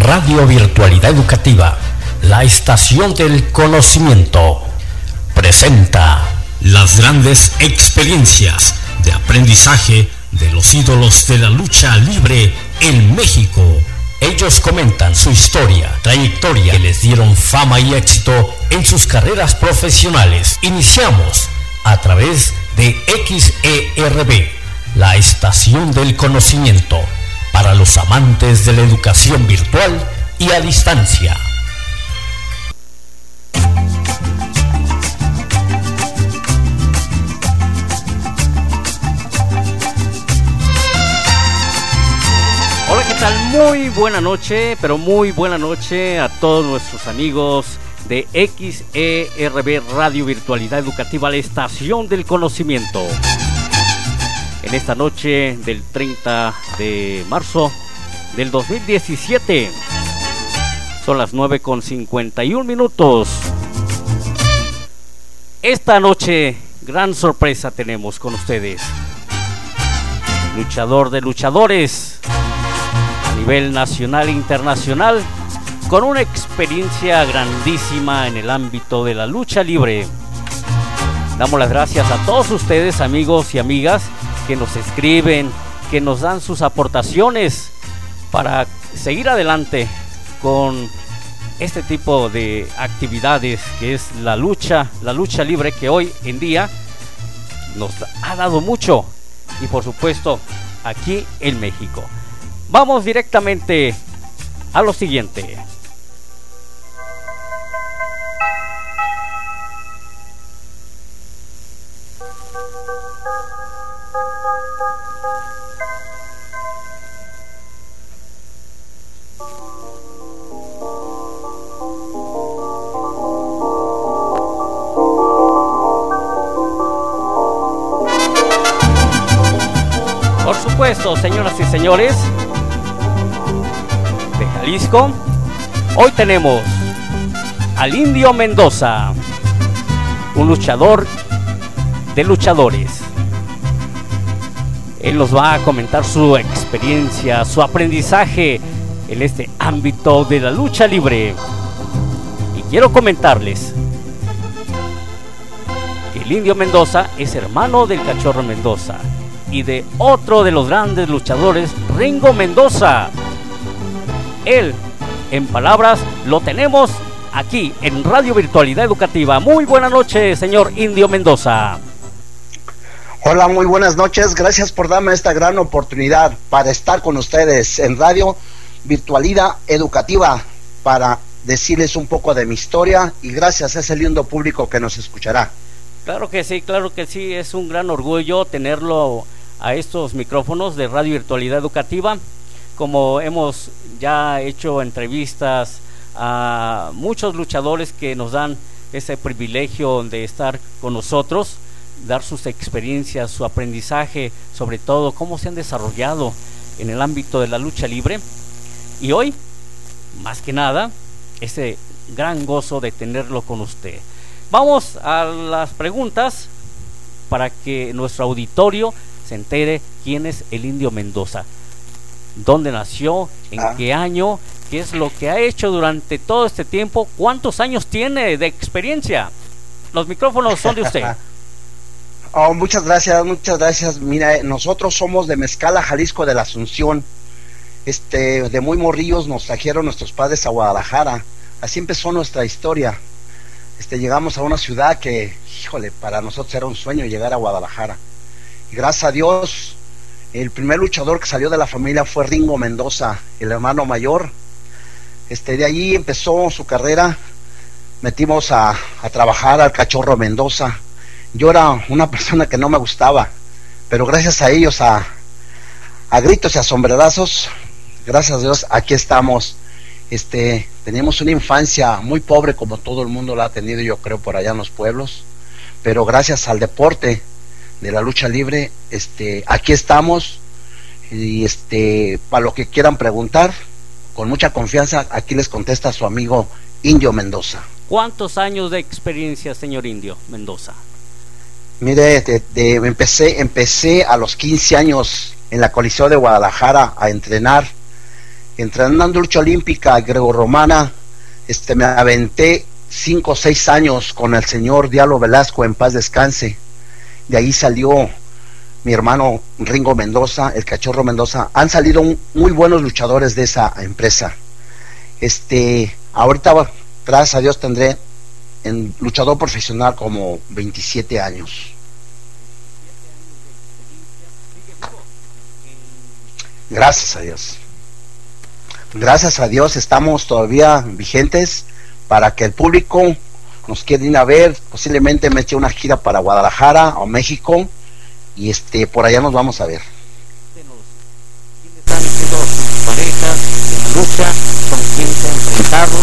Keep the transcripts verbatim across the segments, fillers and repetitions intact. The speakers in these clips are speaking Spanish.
Radio Virtualidad Educativa, la estación del conocimiento, presenta las grandes experiencias de aprendizaje de los ídolos de la lucha libre en México. Ellos comentan su historia, trayectoria que les dieron fama y éxito en sus carreras profesionales. Iniciamos a través de X E R B, la estación del conocimiento, para los amantes de la educación virtual y a distancia. Hola, ¿qué tal? Muy buena noche, pero muy buena noche a todos nuestros amigos de X E R B Radio Virtualidad Educativa, la estación del conocimiento. En esta noche del treinta de marzo del dos mil diecisiete, son las nueve con cincuenta y un minutos. Esta noche, gran sorpresa tenemos con ustedes. Luchador de luchadores a nivel nacional e internacional, con una experiencia grandísima en el ámbito de la lucha libre. Damos las gracias a todos ustedes, amigos y amigas, que nos escriben, que nos dan sus aportaciones para seguir adelante con este tipo de actividades que es la lucha, la lucha libre, que hoy en día nos ha dado mucho, y por supuesto aquí en México. Vamos directamente a lo siguiente. Por supuesto, señoras y señores de Jalisco, hoy tenemos al Indio Mendoza, un luchador de luchadores. Él nos va a comentar su experiencia, su aprendizaje en este ámbito de la lucha libre. Y quiero comentarles que el Indio Mendoza es hermano del Cachorro Mendoza y de otro de los grandes luchadores, Ringo Mendoza. Él, en palabras, lo tenemos aquí en Radio Virtualidad Educativa. Muy buena noche, señor Indio Mendoza. Hola, muy buenas noches. Gracias por darme esta gran oportunidad para estar con ustedes en Radio Virtualidad Educativa, para decirles un poco de mi historia, y gracias a ese lindo público que nos escuchará. Claro que sí, claro que sí. Es un gran orgullo tenerlo a estos micrófonos de Radio Virtualidad Educativa. Como hemos ya hecho entrevistas a muchos luchadores que nos dan ese privilegio de estar con nosotros, dar sus experiencias, su aprendizaje, sobre todo cómo se han desarrollado en el ámbito de la lucha libre. Y hoy, más que nada, ese gran gozo de tenerlo con usted. Vamos a las preguntas para que nuestro auditorio se entere quién es el Indio Mendoza, dónde nació, en ah. qué año, qué es lo que ha hecho durante todo este tiempo, cuántos años tiene de experiencia. Los micrófonos son de usted. Oh, muchas gracias, muchas gracias. Mira, nosotros somos de Mezcala, Jalisco, de la Asunción. Este, de muy morrillos nos trajeron nuestros padres a Guadalajara. Así empezó nuestra historia. Este, llegamos a una ciudad que, híjole, para nosotros era un sueño llegar a Guadalajara. Y gracias a Dios, el primer luchador que salió de la familia fue Ringo Mendoza, el hermano mayor. Este, de allí empezó su carrera. Metimos a, a trabajar al Cachorro Mendoza. Yo era una persona que no me gustaba, pero gracias a ellos, a, a gritos y a sombrerazos, gracias a Dios, aquí estamos. Este, teníamos una infancia muy pobre, como todo el mundo la ha tenido, yo creo, por allá en los pueblos, pero gracias al deporte de la lucha libre, este, aquí estamos. Y este, para lo que quieran preguntar, con mucha confianza, aquí les contesta su amigo Indio Mendoza. ¿Cuántos años de experiencia, señor Indio Mendoza? Mire, de, de, empecé, empecé a los quince años en la Coliseo de Guadalajara a entrenar. entrenando lucha olímpica grecorromana, este, me aventé cinco o seis años con el señor Diablo Velasco, en paz descanse. De ahí salió mi hermano Ringo Mendoza, el Cachorro Mendoza. Han salido un, muy buenos luchadores de esa empresa. Este, ahorita, gracias a Dios, tendré en luchador profesional como veintisiete años. Gracias a Dios. Gracias a Dios estamos todavía vigentes para que el público nos quiera ir a ver. Posiblemente me eche una gira para Guadalajara o México, y este por allá nos vamos a ver. ¿Quiénes han sido sus parejas en la lucha? ¿Con quién se ha enfrentado?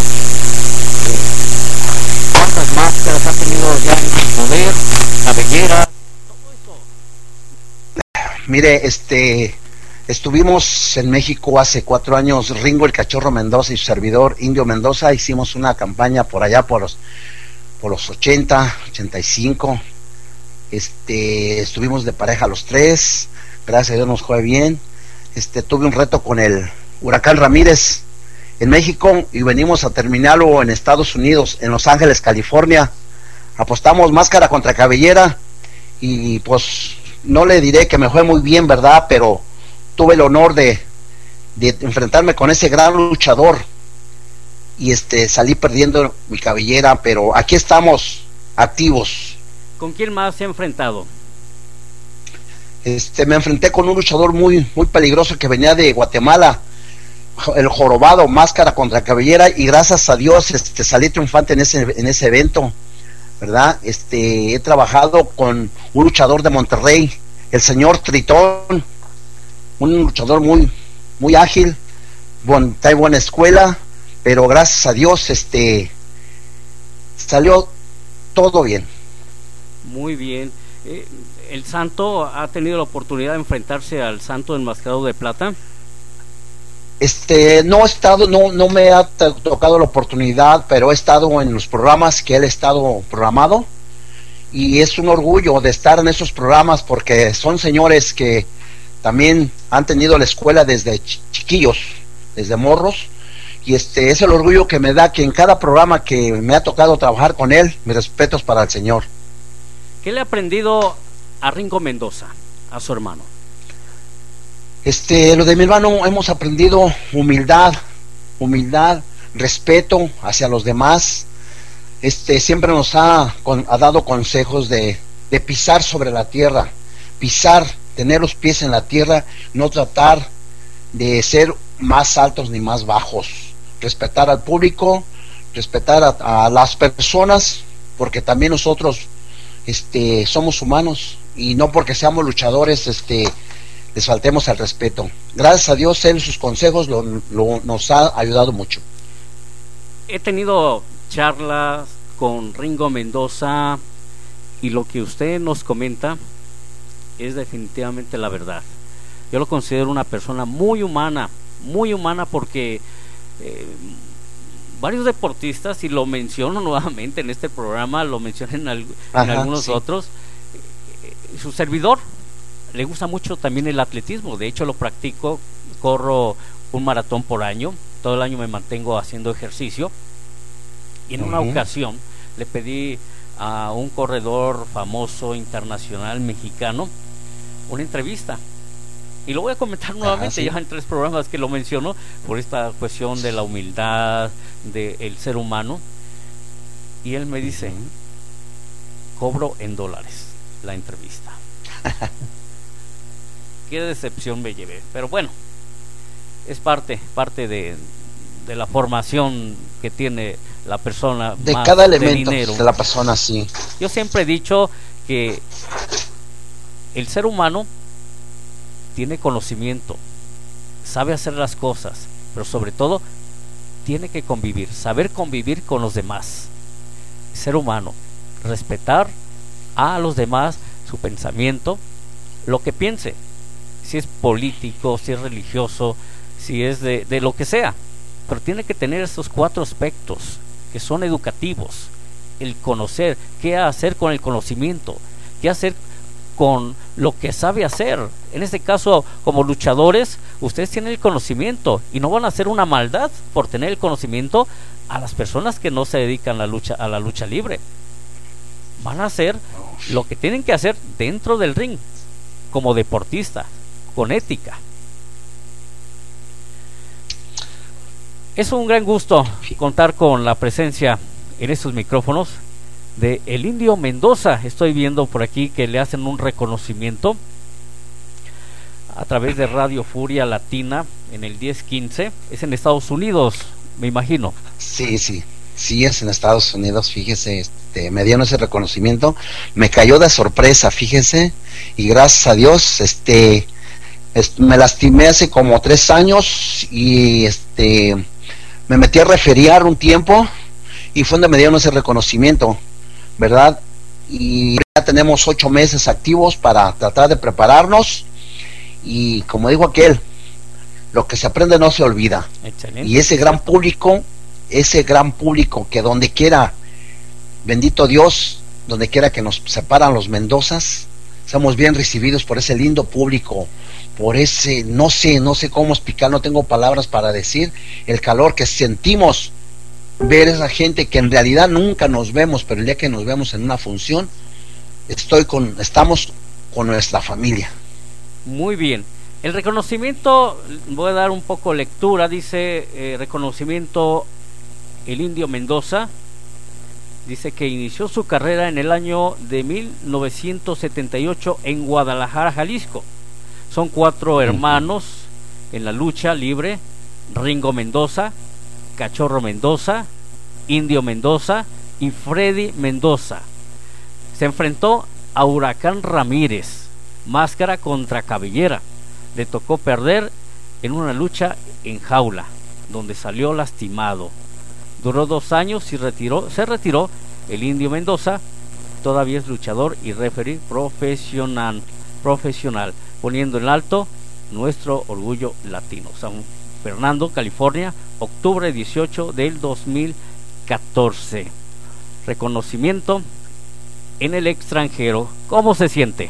Eh, ¿Cuántas máscaras ha tenido ya en su poder? ¿Cabellera? Todo eso. Mire, este estuvimos en México hace cuatro años, Ringo el Cachorro Mendoza y su servidor Indio Mendoza. Hicimos una campaña por allá por los por los ochenta, ochenta y cinco. Este, estuvimos de pareja los tres, gracias a Dios nos fue bien. Este, tuve un reto con el Huracán Ramírez en México y venimos a terminarlo en Estados Unidos, en Los Ángeles, California. Apostamos máscara contra cabellera y pues no le diré que me fue muy bien, ¿verdad? Pero tuve el honor de, de enfrentarme con ese gran luchador y este salí perdiendo mi cabellera, pero aquí estamos activos. ¿Con quién más se ha enfrentado? Este, me enfrenté con un luchador muy muy peligroso que venía de Guatemala, el Jorobado, máscara contra cabellera, y gracias a Dios este salí triunfante en ese en ese evento, ¿verdad? Este, he trabajado con un luchador de Monterrey, el señor Tritón, un luchador muy muy ágil, bon, trae buena escuela, pero gracias a Dios este salió todo bien. Muy bien. Eh, ¿El Santo ha tenido la oportunidad de enfrentarse al Santo enmascarado de plata? Este, no he estado, no, no me ha tocado la oportunidad, pero he estado en los programas que él ha estado programado, y es un orgullo de estar en esos programas porque son señores que también han tenido la escuela desde chiquillos, desde morros, y este es el orgullo que me da que en cada programa que me ha tocado trabajar con él, mis respetos para el señor. ¿Qué le ha aprendido a Ringo Mendoza, a su hermano? Este, lo de mi hermano hemos aprendido humildad, humildad, respeto hacia los demás. Este, siempre nos ha, con, ha dado consejos de, de pisar sobre la tierra, pisar, tener los pies en la tierra, no tratar de ser más altos ni más bajos, respetar al público, respetar a, a las personas, porque también nosotros este somos humanos y no porque seamos luchadores este les faltemos al respeto. Gracias a Dios él, sus consejos lo, lo, nos ha ayudado mucho. He tenido charlas con Ringo Mendoza y lo que usted nos comenta es definitivamente la verdad. Yo lo considero una persona muy humana, muy humana porque eh, varios deportistas, y lo menciono nuevamente en este programa, lo mencioné en, al, Ajá, en algunos sí. otros, eh, su servidor le gusta mucho también el atletismo. De hecho lo practico, corro un maratón por año, todo el año me mantengo haciendo ejercicio, y en uh-huh. una ocasión le pedí a un corredor famoso internacional mexicano una entrevista, y lo voy a comentar nuevamente. Ajá, sí. Ya en tres programas que lo menciono por esta cuestión de la humildad del ser humano, y él me dice uh-huh. cobro en dólares la entrevista. Qué decepción me llevé, pero bueno, es parte parte de, de la formación que tiene la persona, de más cada elemento de, dinero. de la persona. Sí, yo siempre he dicho que el ser humano tiene conocimiento, sabe hacer las cosas, pero sobre todo tiene que convivir, saber convivir con los demás. Ser humano, respetar a los demás, su pensamiento, lo que piense, si es político, si es religioso, si es de, de lo que sea, pero tiene que tener estos cuatro aspectos que son educativos: el conocer, qué hacer con el conocimiento, qué hacer con lo que sabe hacer. En este caso, como luchadores, ustedes tienen el conocimiento y no van a hacer una maldad por tener el conocimiento a las personas que no se dedican a la lucha, a la lucha libre. Van a hacer lo que tienen que hacer dentro del ring, como deportista, con ética. Es un gran gusto contar con la presencia en estos micrófonos de el Indio Mendoza. Estoy viendo por aquí que le hacen un reconocimiento a través de Radio Furia Latina en el diez quince. Es en Estados Unidos, me imagino. Sí, sí, sí es en Estados Unidos, fíjese, este, me dieron ese reconocimiento, me cayó de sorpresa, fíjese, y gracias a Dios, este, este me lastimé hace como tres años y este me metí a referiar un tiempo y fue donde me dieron ese reconocimiento, ¿verdad? Y ya tenemos ocho meses activos para tratar de prepararnos y como dijo aquel, lo que se aprende no se olvida. Excelente. Y ese gran público, ese gran público que donde quiera, bendito Dios, donde quiera que nos separan los Mendozas, somos bien recibidos por ese lindo público, por ese, no sé, no sé cómo explicar, no tengo palabras para decir el calor que sentimos ver esa gente que en realidad nunca nos vemos, pero el día que nos vemos en una función, estoy con, estamos con nuestra familia. Muy bien. El reconocimiento, voy a dar un poco lectura, dice eh, reconocimiento el Indio Mendoza, dice que inició su carrera en el año de mil novecientos setenta y ocho en Guadalajara, Jalisco. Son cuatro hermanos en la lucha libre: Ringo Mendoza, Cachorro Mendoza, Indio Mendoza y Freddy Mendoza. Se enfrentó a Huracán Ramírez, máscara contra cabellera. Le tocó perder en una lucha en jaula, donde salió lastimado. Duró dos años y retiró, se retiró. El Indio Mendoza todavía es luchador y referee profesional, profesional, poniendo en alto nuestro orgullo latino. San Fernando, California, octubre dieciocho del dos mil catorce. Reconocimiento en el extranjero. ¿Cómo se siente?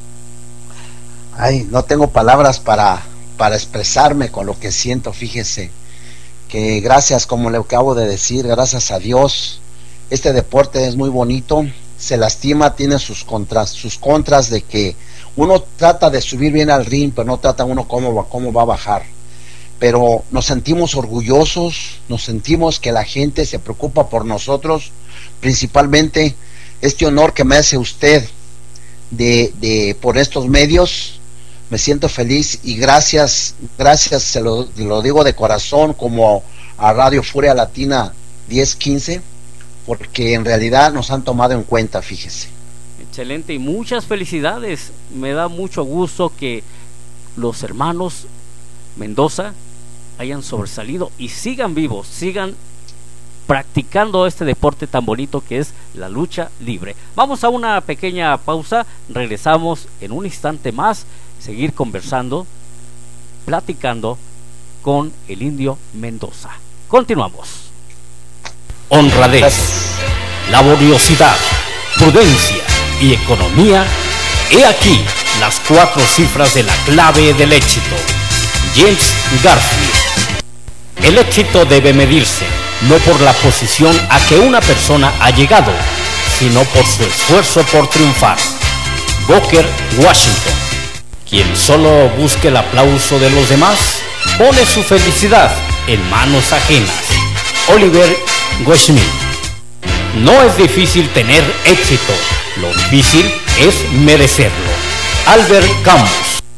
Ay, no tengo palabras para, para expresarme con lo que siento, fíjese, que gracias, como le acabo de decir, gracias a Dios, este deporte es muy bonito, se lastima, tiene sus contras, sus contras de que uno trata de subir bien al ring, pero no trata uno cómo va, cómo va a bajar, pero nos sentimos orgullosos, nos sentimos que la gente se preocupa por nosotros, principalmente este honor que me hace usted de, de por estos medios. Me siento feliz y gracias, gracias, se lo, lo digo de corazón, como a Radio Furia Latina diez quince, porque en realidad nos han tomado en cuenta, fíjese. Excelente, y muchas felicidades. Me da mucho gusto que los hermanos Mendoza hayan sobresalido y sigan vivos, sigan practicando este deporte tan bonito que es la lucha libre. Vamos a una pequeña pausa, regresamos en un instante más, seguir conversando, platicando con el Indio Mendoza. Continuamos. Honradez, laboriosidad, prudencia y economía. He aquí las cuatro cifras de la clave del éxito. James Garfield. El éxito debe medirse no por la posición a que una persona ha llegado, sino por su esfuerzo por triunfar. Booker Washington. Quien solo busque el aplauso de los demás, pone su felicidad en manos ajenas. Oliver Goldsmith. No es difícil tener éxito, lo difícil es merecerlo. Albert Camus.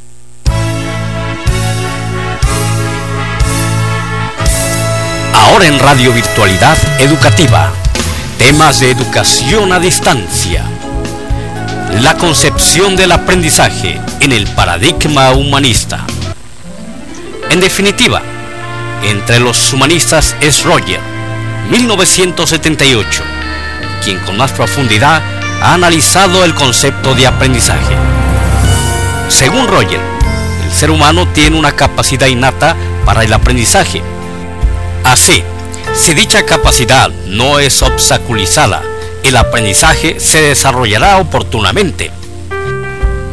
Ahora en Radio Virtualidad Educativa, temas de educación a distancia. La concepción del aprendizaje en el paradigma humanista. En definitiva, entre los humanistas es Roger, mil novecientos setenta y ocho, quien con más profundidad ha analizado el concepto de aprendizaje. Según Roger, el ser humano tiene una capacidad innata para el aprendizaje. Así, si dicha capacidad no es obstaculizada, el aprendizaje se desarrollará oportunamente.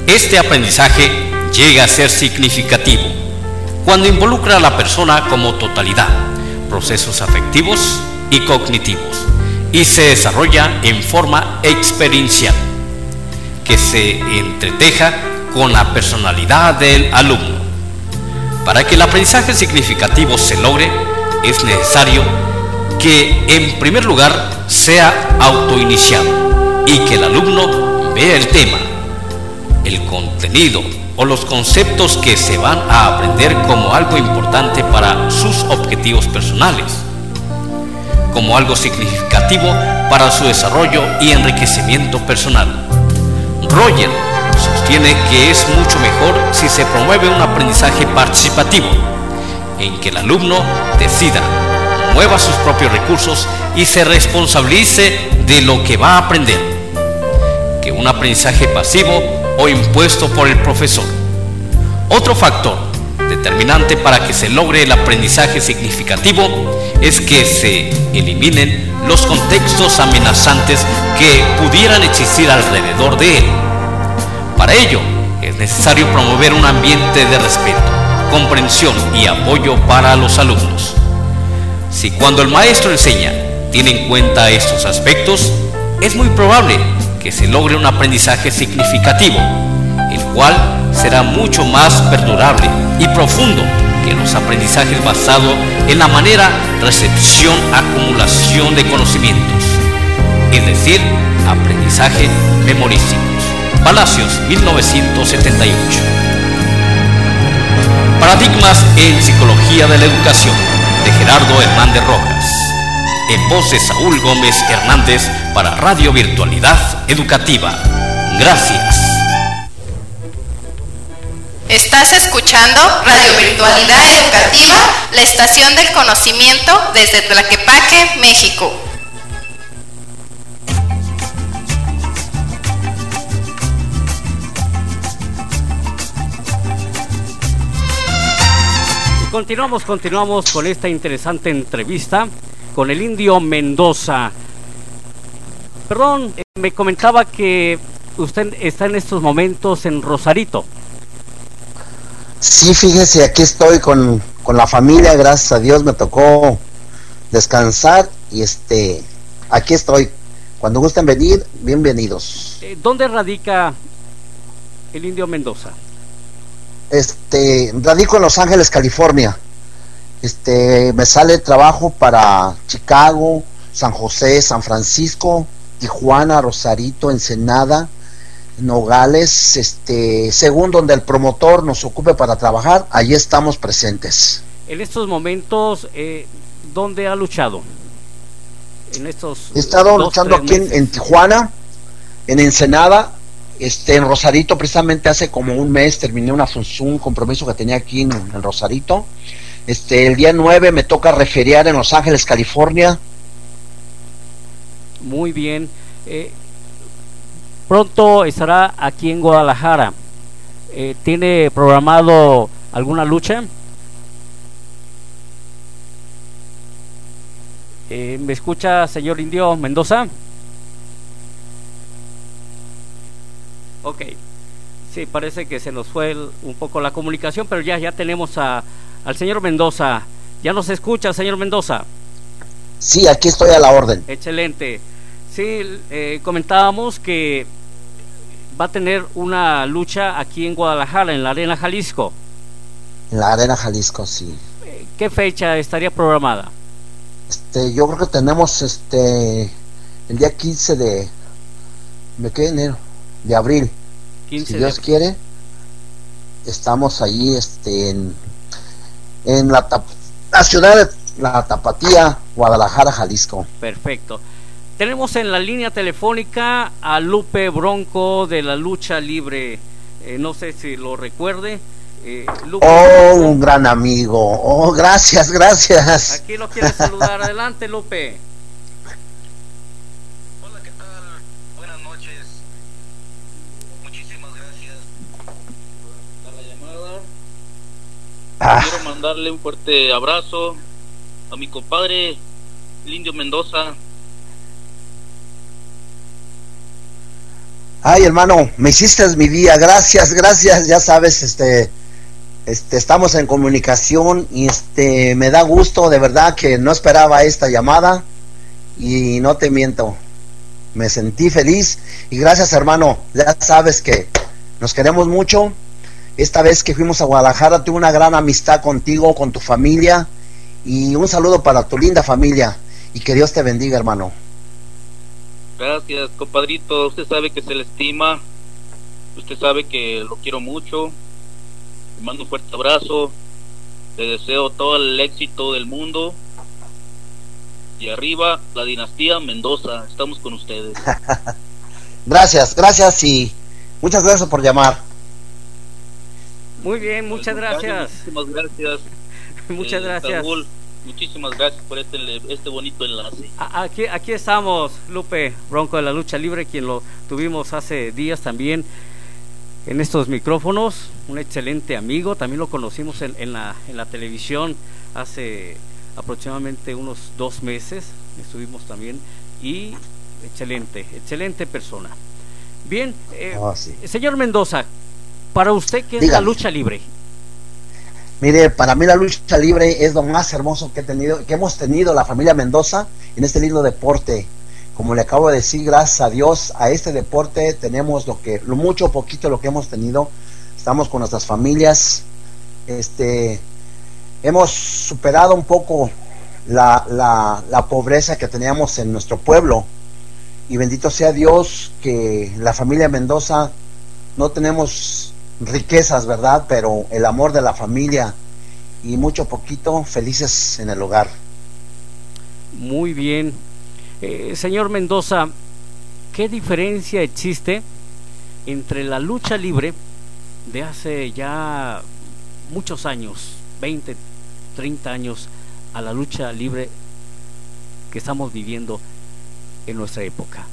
Este aprendizaje llega a ser significativo cuando involucra a la persona como totalidad, procesos afectivos y cognitivos, y se desarrolla en forma experiencial, que se entreteja con la personalidad del alumno. Para que el aprendizaje significativo se logre, es necesario que, en primer lugar, sea autoiniciado y que el alumno vea el tema, el contenido o los conceptos que se van a aprender como algo importante para sus objetivos personales, como algo significativo para su desarrollo y enriquecimiento personal. Roger sostiene que es mucho mejor si se promueve un aprendizaje participativo, en que el alumno decida, mueva sus propios recursos y se responsabilice de lo que va a aprender, que un aprendizaje pasivo o impuesto por el profesor. Otro factor determinante para que se logre el aprendizaje significativo es que se eliminen los contextos amenazantes que pudieran existir alrededor de él. Para ello, es necesario promover un ambiente de respeto, comprensión y apoyo para los alumnos. Si cuando el maestro enseña tiene en cuenta estos aspectos, es muy probable que se logre un aprendizaje significativo, el cual será mucho más perdurable y profundo que los aprendizajes basados en la manera recepción, acumulación de conocimientos, es decir, aprendizaje memorístico. Palacios, mil novecientos setenta y ocho. Paradigmas en Psicología de la Educación, de Gerardo Hernández Rojas, en voz de Saúl Gómez Hernández para Radio Virtualidad Educativa. Gracias. Estás escuchando Radio Virtualidad Educativa, la estación del conocimiento desde Tlaquepaque, México. Continuamos, continuamos con esta interesante entrevista con el Indio Mendoza. Perdón, eh, me comentaba que usted está en estos momentos en Rosarito. Sí, fíjese, aquí estoy con, con la familia, gracias a Dios me tocó descansar y este, aquí estoy. Cuando gusten venir, bienvenidos. Eh, ¿Dónde radica el Indio Mendoza? Este, radico en Los Ángeles, California. Este, me sale trabajo para Chicago, San José, San Francisco, Tijuana, Rosarito, Ensenada, Nogales, este, según donde el promotor nos ocupe para trabajar, allí estamos presentes. En estos momentos, eh, ¿dónde ha luchado? En estos He estado dos, luchando aquí en, en Tijuana, en Ensenada, este, en Rosarito, precisamente hace como un mes terminé una función, un compromiso que tenía aquí en, en Rosarito. Este, el día nueve me toca referiar en Los Ángeles, California. Muy bien. Eh, pronto estará aquí en Guadalajara. Eh, ¿Tiene programado alguna lucha? Eh, ¿Me escucha, señor Indio Mendoza? Ok. Sí, parece que se nos fue el, un poco la comunicación, pero ya, ya tenemos a, al señor Mendoza. ¿Ya nos escucha, señor Mendoza? Sí, aquí estoy a la orden. Excelente. Sí, eh, comentábamos que va a tener una lucha aquí en Guadalajara, en la Arena Jalisco. En la Arena Jalisco, sí. ¿Qué fecha estaría programada? Este, yo creo que tenemos este el día quince de ¿de qué enero? De abril. quince si de Dios abril. quiere, estamos allí este en en la, tap, la ciudad de la Tapatía, Guadalajara, Jalisco. Perfecto. Tenemos en la línea telefónica a Lupe Bronco de la Lucha Libre. Eh, no sé si lo recuerde. Eh, Lupe, oh, un gran amigo. Oh, gracias, gracias. aquí lo quiere saludar. Adelante, Lupe. Hola, ¿qué tal? Buenas noches. Muchísimas gracias por la llamada. Ah. Quiero mandarle un fuerte abrazo a mi compadre, el Indio Mendoza. Ay, hermano, me hiciste mi día, gracias, gracias, ya sabes, este, este, estamos en comunicación y este, me da gusto, de verdad que no esperaba esta llamada y no te miento, me sentí feliz y gracias, hermano, ya sabes que nos queremos mucho. Esta vez que fuimos a Guadalajara tuve una gran amistad contigo, con tu familia, y un saludo para tu linda familia, y que Dios te bendiga, hermano. Gracias, compadrito, usted sabe que se le estima, usted sabe que lo quiero mucho, le mando un fuerte abrazo, le deseo todo el éxito del mundo, y arriba la dinastía Mendoza, estamos con ustedes. Gracias, gracias y muchas gracias por llamar. Muy bien, muchas gracias. Muchísimas gracias. Muchas eh, gracias. Saúl, muchísimas gracias por este, este bonito enlace. Aquí, aquí estamos, Lupe Bronco de la Lucha Libre, quien lo tuvimos hace días también en estos micrófonos. Un excelente amigo, también lo conocimos en, en, la, en la televisión hace aproximadamente unos dos meses. Estuvimos también y excelente, excelente persona. Bien, eh, oh, sí. Señor Mendoza, para usted, ¿qué es Dígame. la lucha libre? Mire, para mí la lucha libre es lo más hermoso que he tenido, que hemos tenido la familia Mendoza en este lindo deporte. Como le acabo de decir, gracias a Dios, a este deporte tenemos lo que, lo mucho o poquito lo que hemos tenido. Estamos con nuestras familias, este, hemos superado un poco la, la, la pobreza que teníamos en nuestro pueblo. Y bendito sea Dios que la familia Mendoza no tenemos riquezas, ¿verdad? Pero el amor de la familia y mucho poquito felices en el hogar. Muy bien. Eh, señor Mendoza, ¿qué diferencia existe entre la lucha libre de hace ya muchos años, veinte, treinta años, a la lucha libre que estamos viviendo en nuestra época?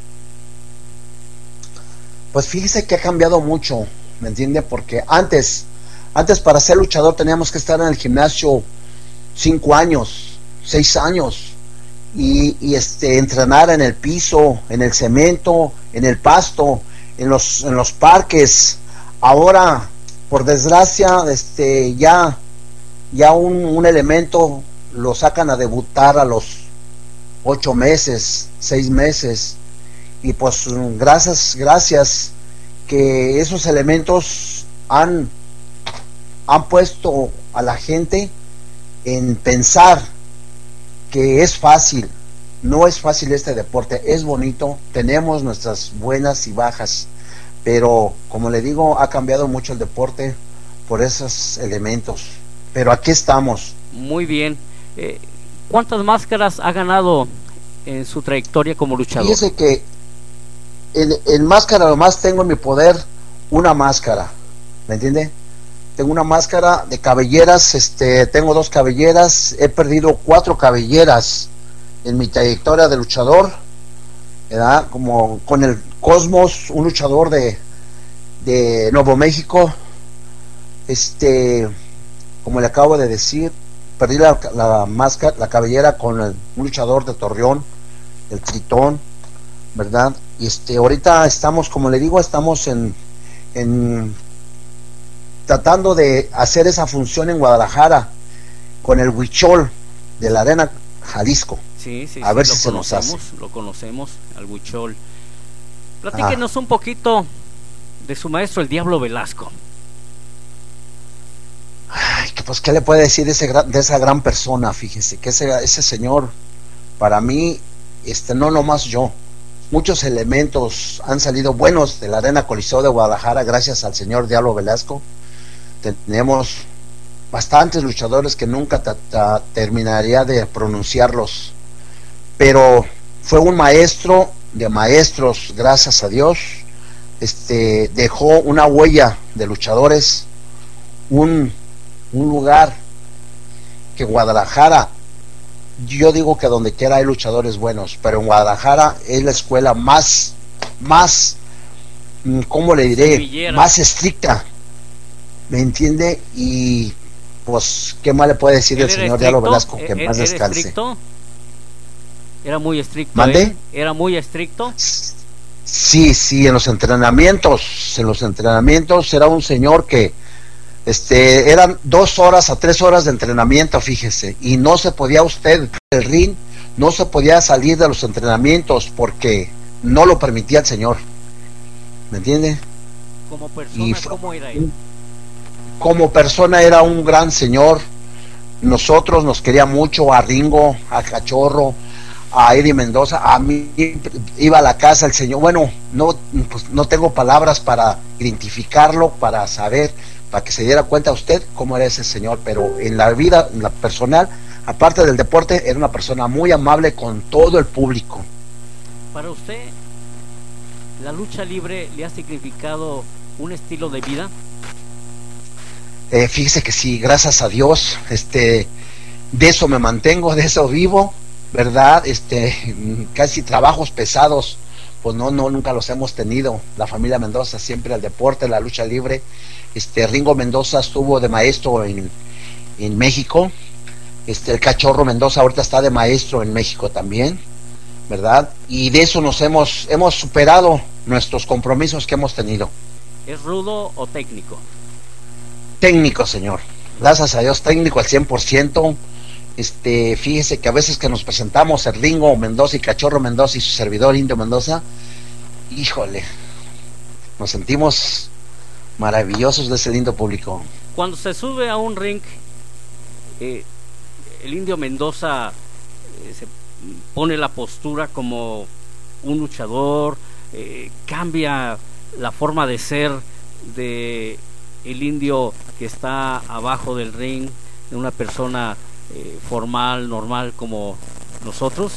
Pues fíjese que ha cambiado mucho, ¿me entiende? Porque antes, antes para ser luchador teníamos que estar en el gimnasio cinco años, seis años, y, y este entrenar en el piso, en el cemento, en el pasto, en los, en los parques. Ahora, por desgracia, este ya, ya un, un elemento lo sacan a debutar a los ocho meses, seis meses. Y pues gracias, gracias que esos elementos han, han puesto a la gente en pensar que es fácil. No es fácil este deporte, es bonito, tenemos nuestras buenas y bajas, pero como le digo, ha cambiado mucho el deporte por esos elementos. Pero aquí estamos. Muy bien. Eh, ¿Cuántas máscaras ha ganado en su trayectoria como luchador? Fíjese que En, en máscara nomás tengo en mi poder una máscara, ¿me entiende? Tengo una máscara de cabelleras, este, tengo dos cabelleras, he perdido cuatro cabelleras en mi trayectoria de luchador, ¿verdad? Como con el Cosmos, un luchador de, de Nuevo México, este, como le acabo de decir, perdí la, la máscara, la cabellera con el, un luchador de Torreón, el Tritón, ¿verdad? Y este ahorita estamos, como le digo, estamos en, en tratando de hacer esa función en Guadalajara con el Huichol de la Arena Jalisco. Sí, sí, a sí, ver lo si se nos hace. Lo conocemos, al Huichol. Platíquenos ah. un poquito de su maestro, el Diablo Velasco. Ay, que pues qué le puede decir de, ese, de esa gran persona. Fíjese que ese, ese señor, para mí, este no nomás yo, muchos elementos han salido buenos de la Arena Coliseo de Guadalajara gracias al señor Diablo Velasco. Tenemos bastantes luchadores que nunca ta, ta, terminaría de pronunciarlos, pero fue un maestro de maestros, gracias a Dios. Este dejó una huella de luchadores, un, un lugar que Guadalajara, yo digo que donde quiera hay luchadores buenos, pero en Guadalajara es la escuela más, más, ¿cómo le diré? Semillera. Más estricta, ¿me entiende? Y pues, ¿qué más le puede decir el señor Diablo Velasco? Que más descanse. ¿Estricto? Era muy estricto. ¿Mande? ¿eh? Era muy estricto. Sí, sí, en los entrenamientos, en los entrenamientos era un señor que, este, eran dos horas a tres horas de entrenamiento, fíjese, y no se podía usted, el ring, no se podía salir de los entrenamientos porque no lo permitía el señor, ¿me entiende? Como persona, y ¿cómo era él? Como persona era un gran señor, nosotros nos quería mucho, a Ringo, a Cachorro, a Eddie Mendoza, a mí iba a la casa el señor, bueno, no, pues no tengo palabras para identificarlo, para saber, para que se diera cuenta usted cómo era ese señor, pero en la vida, en la personal, aparte del deporte, era una persona muy amable con todo el público. Para usted, ¿la lucha libre le ha significado un estilo de vida? Eh, fíjese que sí, gracias a Dios, este, de eso me mantengo, de eso vivo, ¿verdad? Este, casi trabajos pesados, pues no, no, nunca los hemos tenido. La familia Mendoza siempre el deporte, la lucha libre. Este, Ringo Mendoza estuvo de maestro en, en México. Este, el Cachorro Mendoza ahorita está de maestro en México también, ¿verdad? Y de eso nos hemos, hemos superado nuestros compromisos que hemos tenido. ¿Es rudo o técnico? Técnico, señor. Gracias a Dios, técnico al cien por ciento. Este, fíjese que a veces que nos presentamos el Ringo Mendoza y Cachorro Mendoza y su servidor Indio Mendoza, híjole, nos sentimos maravillosos de ese lindo público. Cuando se sube a un ring, eh, el Indio Mendoza eh, se pone la postura como un luchador, eh, cambia la forma de ser de el indio que está abajo del ring, de una persona eh, formal, normal como nosotros.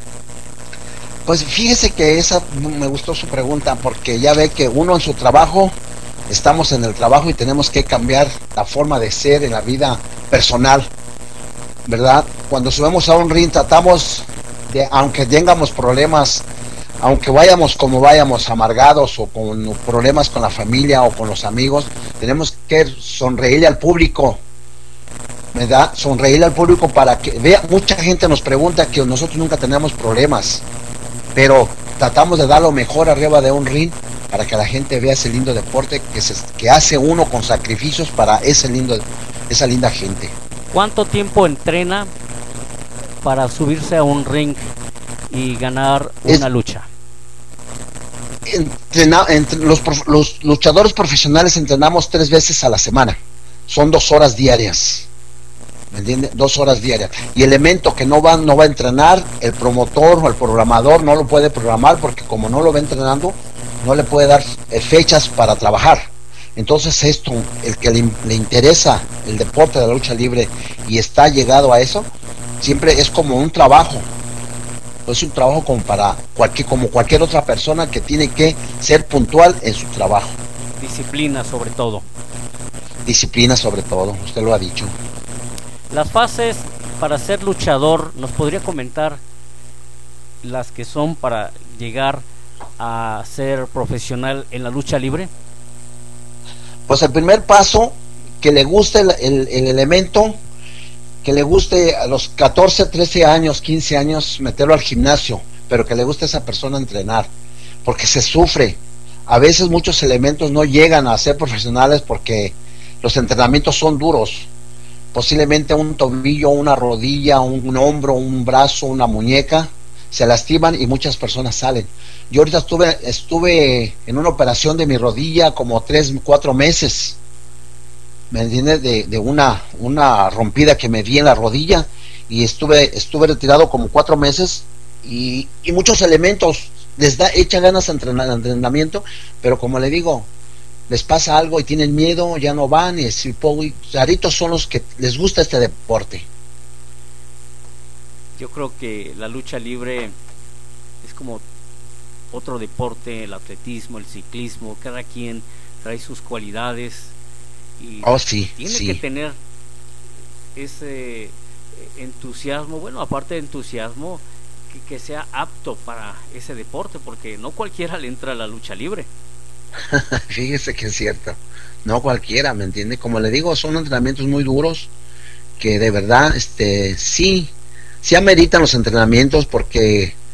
Pues fíjese que esa me gustó su pregunta, porque ya ve que uno en su trabajo, estamos en el trabajo y tenemos que cambiar la forma de ser en la vida personal, ¿verdad? Cuando subimos a un ring tratamos de, aunque tengamos problemas, aunque vayamos como vayamos amargados o con problemas con la familia o con los amigos, tenemos que sonreírle al público, ¿verdad? Sonreírle al público para que vea. Mucha gente nos pregunta que nosotros nunca tenemos problemas, pero tratamos de dar lo mejor arriba de un ring para que la gente vea ese lindo deporte que, se, que hace uno con sacrificios para ese lindo, esa linda gente. ¿Cuánto tiempo entrena para subirse a un ring y ganar una es, lucha? Entrena, entre los, los luchadores profesionales entrenamos tres veces a la semana, son dos horas diarias, ¿me entiende? Dos horas diarias. Y el elemento que no va, no va a entrenar, el promotor o el programador no lo puede programar, porque como no lo va entrenando, no le puede dar fechas para trabajar. Entonces esto, el que le, le interesa el deporte de la lucha libre y está llegado a eso, siempre es como un trabajo. Es un trabajo como para cualquier, como cualquier otra persona que tiene que ser puntual en su trabajo. Disciplina sobre todo. Disciplina sobre todo, usted lo ha dicho. Las fases para ser luchador, ¿nos podría comentar las que son para llegar a ser profesional en la lucha libre? Pues el primer paso, que le guste el, el, el elemento, que le guste a los catorce, trece años, quince años meterlo al gimnasio, pero que le guste a esa persona entrenar, porque se sufre. A veces muchos elementos no llegan a ser profesionales porque los entrenamientos son duros. Posiblemente un tobillo, una rodilla, un, un hombro, un brazo, una muñeca se lastiman y muchas personas salen. Yo ahorita estuve estuve en una operación de mi rodilla como tres, cuatro meses, ¿me entiendes? De, de una una rompida que me di en la rodilla, y estuve estuve retirado como cuatro meses y, y muchos elementos les da echa ganas de entrenar, entrenamiento, pero como le digo, les pasa algo y tienen miedo, ya no van, y raritos son los que les gusta este deporte. Yo creo que la lucha libre es como otro deporte, el atletismo, el ciclismo, cada quien trae sus cualidades y oh, sí, tiene sí. que tener ese entusiasmo, bueno, aparte de entusiasmo, que, que sea apto para ese deporte, porque no cualquiera le entra a la lucha libre. Fíjese que es cierto, no cualquiera, ¿me entiende? Como le digo, son entrenamientos muy duros que de verdad, este, sí, sí ameritan los entrenamientos, porque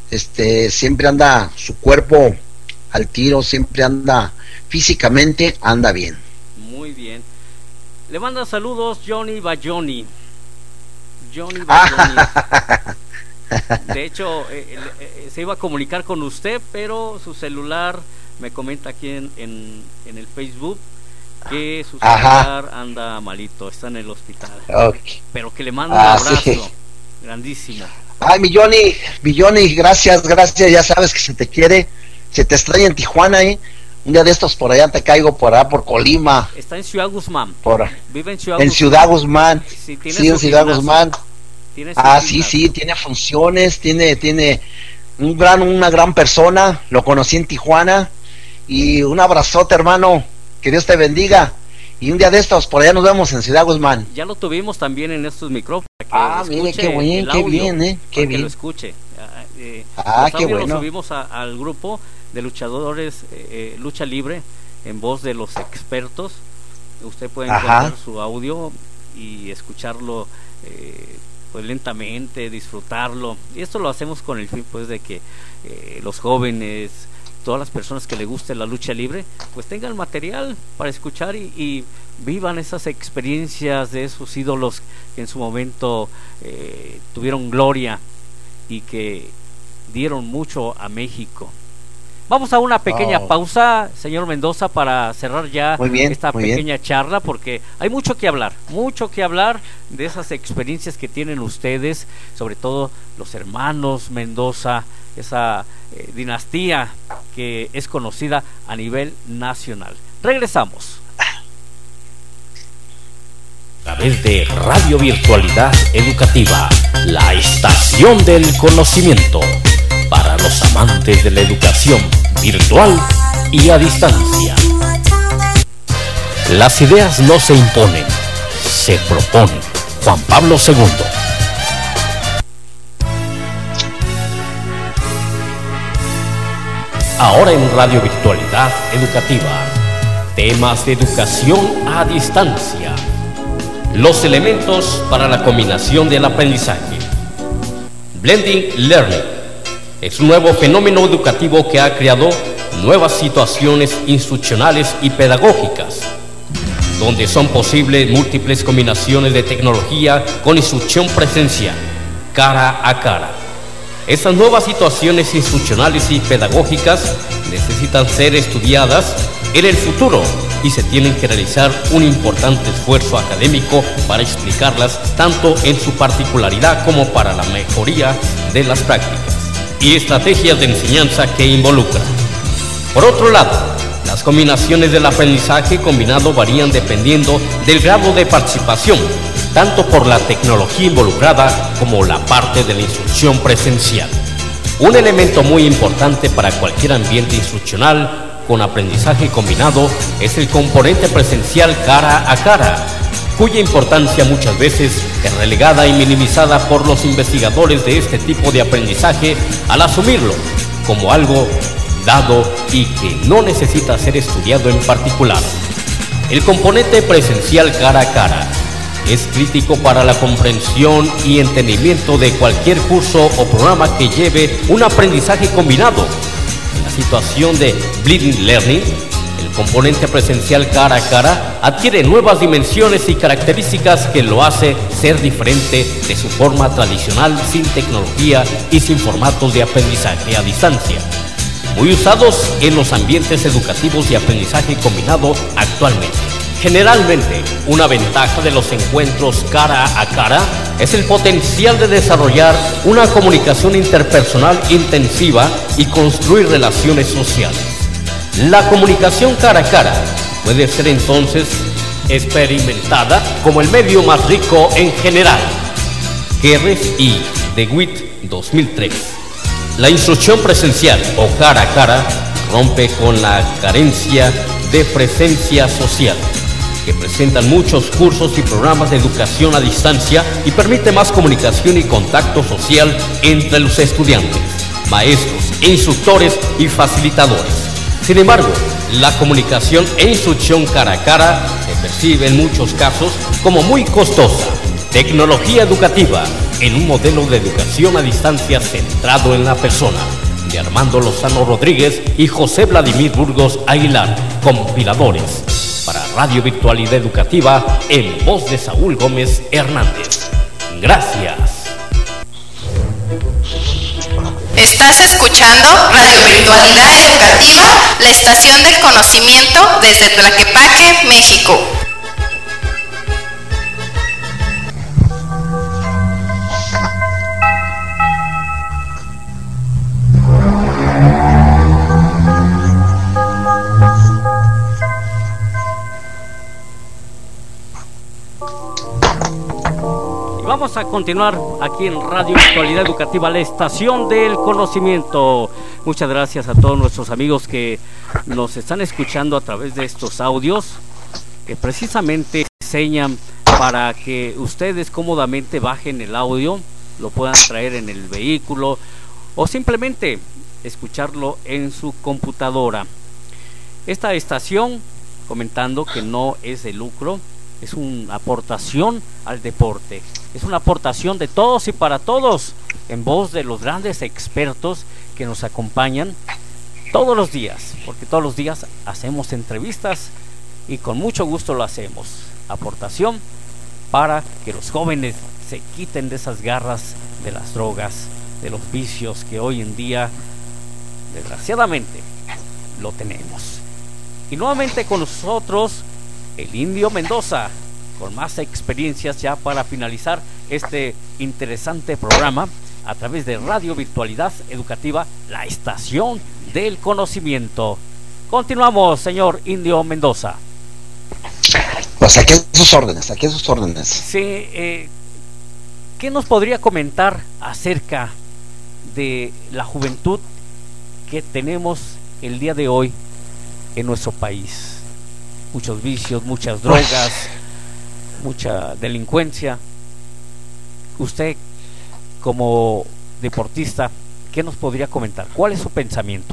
este, siempre anda su cuerpo al tiro, siempre anda físicamente, anda bien. Muy bien. Le manda saludos Johnny Bayoni. Johnny Bayoni. De hecho, eh, eh, se iba a comunicar con usted, pero su celular me comenta aquí en, en, en el Facebook que su celular Ajá. anda malito, está en el hospital. Okay. Pero que le manda un ah, abrazo sí. grandísimo. Ay, mi Johnny, mi Johnny, gracias, gracias, ya sabes que se te quiere, se te extraña en Tijuana, ¿eh? Un día de estos por allá te caigo por allá por Colima. Está en Ciudad Guzmán. Por, Vive en Ciudad en Guzmán. Ciudad Guzmán. Sí, tiene sí en Ciudad gimnasio. Guzmán. ¿Tiene ah, sí, sí, tiene funciones, tiene, tiene un gran, una gran persona. Lo conocí en Tijuana. Y un abrazote, hermano. Que Dios te bendiga. Y un día de estos por allá nos vemos en Ciudad Guzmán. Ya lo tuvimos también en estos micrófonos. Ah, mire, qué bien, qué bien, eh, qué bien. Que lo escuche. Eh, ah, qué bueno. Lo subimos a, al grupo de luchadores eh, lucha libre en voz de los expertos. Usted puede encontrar Ajá. su audio y escucharlo eh, pues lentamente, disfrutarlo, y esto lo hacemos con el fin pues de que eh, los jóvenes, todas las personas que les guste la lucha libre pues tengan material para escuchar y, y vivan esas experiencias de esos ídolos que en su momento eh, tuvieron gloria y que dieron mucho a México. Vamos a una pequeña oh. pausa, señor Mendoza, para cerrar ya bien, esta pequeña bien. charla, porque hay mucho que hablar, mucho que hablar de esas experiencias que tienen ustedes, sobre todo los hermanos Mendoza, esa eh, dinastía que es conocida a nivel nacional. Regresamos. A través de Radio Virtualidad Educativa, la estación del conocimiento, para los amantes de la educación virtual y a distancia. Las ideas no se imponen, se proponen. Juan Pablo segundo. Ahora en Radio Virtualidad Educativa, temas de educación a distancia. Los elementos para la combinación del aprendizaje. Blending Learning es un nuevo fenómeno educativo que ha creado nuevas situaciones instruccionales y pedagógicas, donde son posibles múltiples combinaciones de tecnología con instrucción presencial, cara a cara. Estas nuevas situaciones instruccionales y pedagógicas necesitan ser estudiadas en el futuro y se tienen que realizar un importante esfuerzo académico para explicarlas tanto en su particularidad como para la mejoría de las prácticas y estrategias de enseñanza que involucran. Por otro lado, las combinaciones del aprendizaje combinado varían dependiendo del grado de participación, tanto por la tecnología involucrada como la parte de la instrucción presencial. Un elemento muy importante para cualquier ambiente instruccional con aprendizaje combinado es el componente presencial cara a cara, cuya importancia muchas veces es relegada y minimizada por los investigadores de este tipo de aprendizaje al asumirlo como algo dado y que no necesita ser estudiado en particular. El componente presencial cara a cara es crítico para la comprensión y entendimiento de cualquier curso o programa que lleve un aprendizaje combinado. En la situación de blended learning, el componente presencial cara a cara adquiere nuevas dimensiones y características que lo hace ser diferente de su forma tradicional, sin tecnología y sin formatos de aprendizaje a distancia, muy usados en los ambientes educativos y aprendizaje combinado actualmente. Generalmente, una ventaja de los encuentros cara a cara es el potencial de desarrollar una comunicación interpersonal intensiva y construir relaciones sociales. La comunicación cara a cara puede ser entonces experimentada como el medio más rico en general. Kerres y DeWitt dos mil tres. La instrucción presencial o cara a cara rompe con la carencia de presencia social que presentan muchos cursos y programas de educación a distancia y permite más comunicación y contacto social entre los estudiantes, maestros, instructores y facilitadores. Sin embargo, la comunicación e instrucción cara a cara se percibe en muchos casos como muy costosa. Tecnología educativa en un modelo de educación a distancia centrado en la persona, de Armando Lozano Rodríguez y José Vladimir Burgos Aguilar, compiladores, para Radio Virtualidad Educativa en voz de Saúl Gómez Hernández. Gracias. Estás escuchando Radio Virtualidad Educativa, la estación del conocimiento desde Tlaquepaque, México. Vamos a continuar aquí en Radio Virtualidad Educativa, la estación del conocimiento. Muchas gracias a todos nuestros amigos que nos están escuchando a través de estos audios, que precisamente enseñan para que ustedes cómodamente bajen el audio, lo puedan traer en el vehículo o simplemente escucharlo en su computadora. Esta estación, comentando que no es de lucro, es una aportación al deporte, es una aportación de todos y para todos, en voz de los grandes expertos que nos acompañan todos los días, porque todos los días hacemos entrevistas y con mucho gusto lo hacemos. Aportación para que los jóvenes se quiten de esas garras de las drogas, de los vicios que hoy en día desgraciadamente lo tenemos. Y nuevamente con nosotros el Indio Mendoza, con más experiencias ya para finalizar este interesante programa a través de Radio Virtualidad Educativa, la estación del conocimiento. Continuamos, señor Indio Mendoza. Pues aquí a sus órdenes, aquí a sus órdenes. Sí, eh, ¿qué nos podría comentar acerca de la juventud que tenemos el día de hoy en nuestro país? Muchos vicios, muchas drogas, mucha delincuencia. Usted, como deportista, ¿qué nos podría comentar? ¿Cuál es su pensamiento?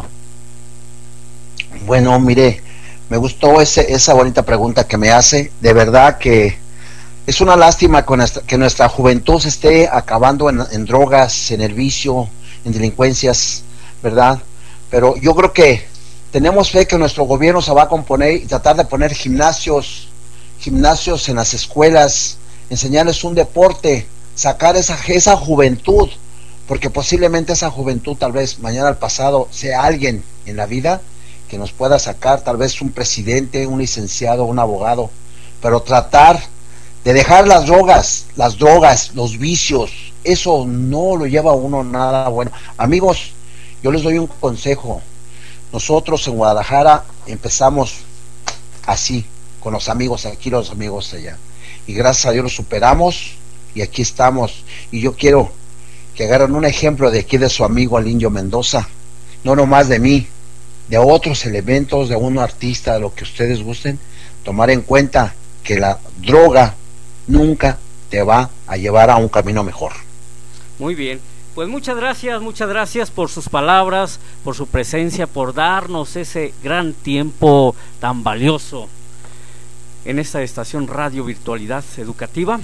Bueno, mire, me gustó ese, esa bonita pregunta que me hace. De verdad que es una lástima que nuestra, que nuestra juventud se esté acabando en, en drogas, en el vicio, en delincuencias, ¿verdad? Pero yo creo que tenemos fe que nuestro gobierno se va a componer y tratar de poner gimnasios, gimnasios en las escuelas, enseñarles un deporte, sacar esa, esa juventud, porque posiblemente esa juventud tal vez mañana al pasado sea alguien en la vida que nos pueda sacar, tal vez un presidente, un licenciado, un abogado, pero tratar de dejar las drogas, las drogas, los vicios, eso no lo lleva a uno nada bueno. Amigos, yo les doy un consejo. Nosotros en Guadalajara empezamos así, con los amigos aquí, los amigos allá, y gracias a Dios lo superamos y aquí estamos. Y yo quiero que agarren un ejemplo de aquí de su amigo el Indio Mendoza, no nomás de mí, de otros elementos, de un artista, de lo que ustedes gusten, tomar en cuenta que la droga nunca te va a llevar a un camino mejor. Muy bien. Pues muchas gracias, muchas gracias por sus palabras, por su presencia, por darnos ese gran tiempo tan valioso en esta estación Radio Virtualidad Educativa.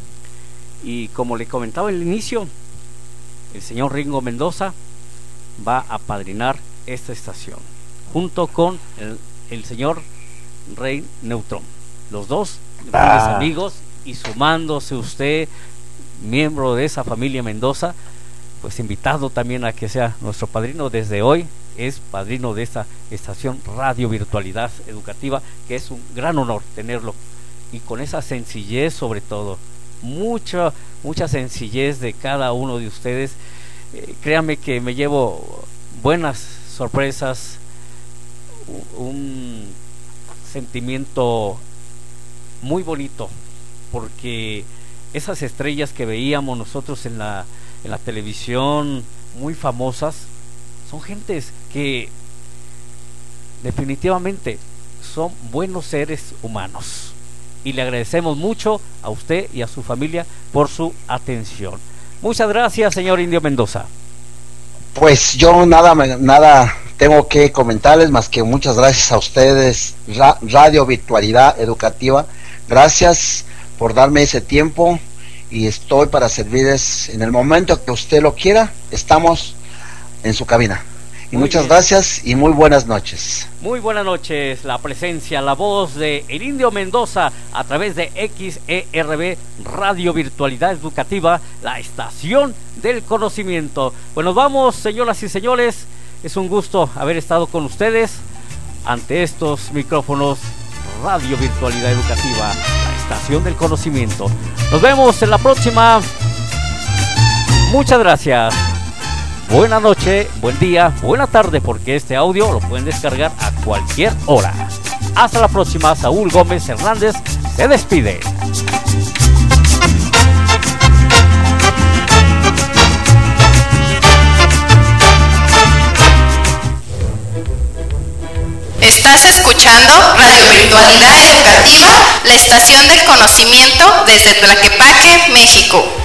Y como le comentaba al inicio, el señor Ringo Mendoza va a padrinar esta estación, junto con el, el señor Rey Neutrón, los dos grandes ah. amigos, y sumándose usted, miembro de esa familia Mendoza, pues invitado también a que sea nuestro padrino. Desde hoy es padrino de esta estación Radio Virtualidad Educativa, que es un gran honor tenerlo, y con esa sencillez, sobre todo mucha mucha sencillez de cada uno de ustedes. Eh, créanme que me llevo buenas sorpresas, un sentimiento muy bonito, porque esas estrellas que veíamos nosotros en la en la televisión, muy famosas, son gentes que definitivamente son buenos seres humanos, y le agradecemos mucho a usted y a su familia por su atención. Muchas gracias, señor Indio Mendoza. Pues yo nada nada tengo que comentarles más que muchas gracias a ustedes, Radio Virtualidad Educativa. Gracias por darme ese tiempo, y estoy para servirles en el momento que usted lo quiera. Estamos en su cabina. Y Muy muchas bien. gracias y muy buenas noches. Muy buenas noches, la presencia, la voz de El Indio Mendoza a través de X E R B Radio Virtualidad Educativa, la estación del conocimiento. Pues nos vamos, señoras y señores, es un gusto haber estado con ustedes ante estos micrófonos. Radio Virtualidad Educativa, la estación del conocimiento. Nos vemos en la próxima. Muchas gracias. Buena noche, buen día, buena tarde, porque este audio lo pueden descargar a cualquier hora. Hasta la próxima. Saúl Gómez Hernández se despide. Estás escuchando Radio Virtualidad Educativa, la estación del conocimiento desde Tlaquepaque, México.